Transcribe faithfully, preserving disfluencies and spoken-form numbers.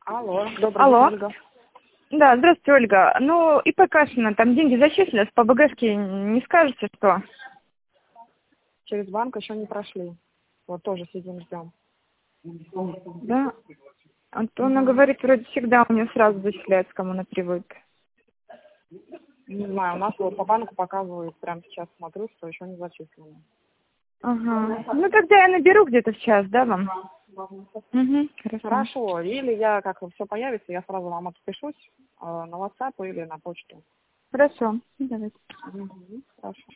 Алло, добрый Алло. день, Ольга. Да, здравствуйте, Ольга. Ну, ИП Кашина, там деньги зачислились, по БГшке не скажете, что? Через банк еще не прошли. Вот тоже сидим, ждем. Да. А то она говорит, вроде всегда у нее сразу зачисляется, кому она привык. Не знаю, у нас вот по банку показывают, прямо сейчас смотрю, что еще не зачислено. Ага. Ну, тогда я наберу где-то в час, да, вам? Угу, хорошо. Хорошо, или я, как все появится, я сразу вам отпишусь э, на WhatsApp или на почту. Хорошо. Давайте. Угу. Хорошо.